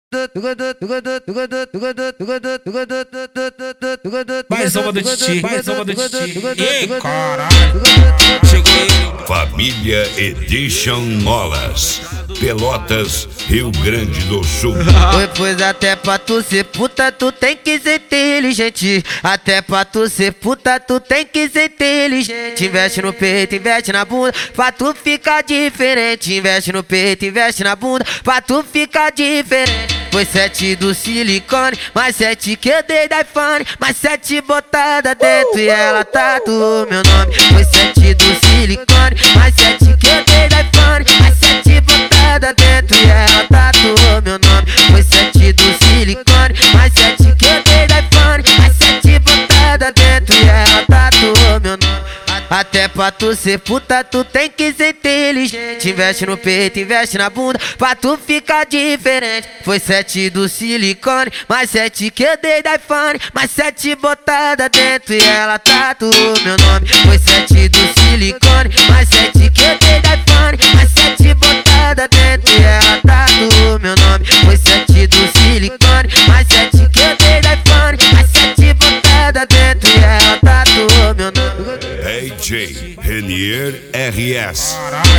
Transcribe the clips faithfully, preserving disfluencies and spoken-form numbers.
Mais uma do Titi, mais uma do Titi. Ei, caralho, chegou ele. Família Edition Molas, Pelotas, Rio Grande do Sul. Oi, pois até pra tu ser puta, tu tem que ser inteligente. Até pra tu ser puta, tu tem que ser inteligente. Investe no peito, investe na bunda, pra tu ficar diferente. Investe no peito, investe na bunda, pra tu ficar diferente. Foi sete do silicone, mais sete que eu dei da iPhone, mais sete botada dentro e ela tatuou meu nome. Foi sete do silicone, mais sete que eu dei da iPhone, mais sete botada dentro e ela tatuou meu nome. Foi sete do silicone, mais sete que eu dei da iPhone, mais sete botada dentro e ela tatuou meu nome. Até pra tu ser puta, tu tem que ser inteligente. Investe no peito, investe na bunda, pra tu ficar diferente. Foi sete do silicone, mais sete que eu dei da iPhone, mais sete botada dentro e ela tatuou meu nome. Foi sete do silicone, mais sete que eu dei da iPhone, mais sete botada dentro e ela tatuou meu nome. Foi sete do silicone, mais sete que eu dei da iPhone, mais sete botada dentro e ela tatuou meu nome. D J Renier R S.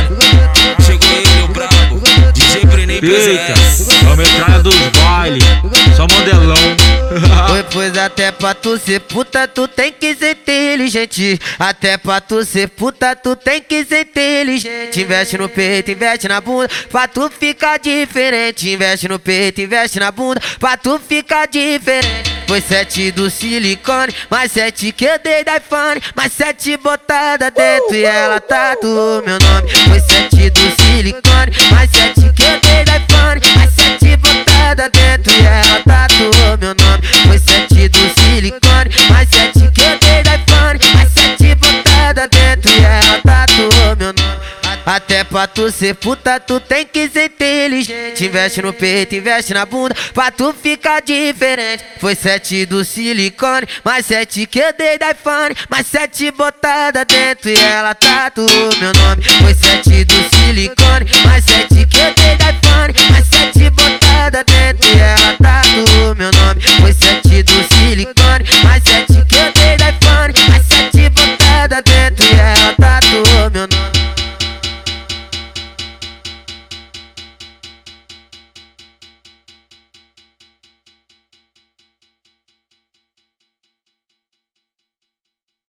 Chegou ele, o brabo, D J Brenem presente. É o metralha dos bailes, só modelão. Oi, pois até pra tu ser puta, tu tem que ser inteligente. Até pra tu ser puta, tu tem que ser inteligente. Investe no peito, investe na bunda, pra tu ficar diferente. Investe no peito, investe na bunda, pra tu ficar diferente. Foi sete do silicone, mais sete que eu dei da iPhone, mais sete botada dentro e ela tatuou meu nome. Foi sete do silicone, mais sete que eu dei da iPhone, mais sete botada dentro e ela tatuou meu nome. Foi sete do silicone, mais sete que eu dei da iPhone, mais sete botada dentro e ela tatuou meu nome. Até pra tu ser puta, tu tem que ser inteligente. Investe no peito, investe na bunda, pra tu ficar diferente. Foi sete do silicone, mais sete que eu dei da iPhone, mais sete botada dentro e ela tatuou meu nome. Foi sete